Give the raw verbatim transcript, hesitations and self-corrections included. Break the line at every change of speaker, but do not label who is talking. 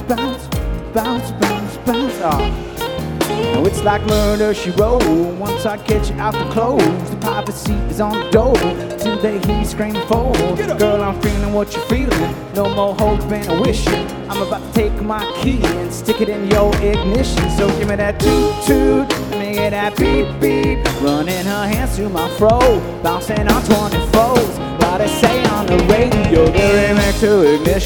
bounce, bounce, bounce, bounce. Oh. Now it's like murder, she wrote. Once I catch you out the clothes, the pilot seat is on the door. Till they hear you screaming for. Girl, I'm feeling what you're feeling. No more hopes, been a wishing. I'm about to take my key and stick it in your ignition. So give me that toot toot, let me get that beep beep. Running her hands through my fro, bouncing on twenty-fours. What they say on the radio, the remix to ignition.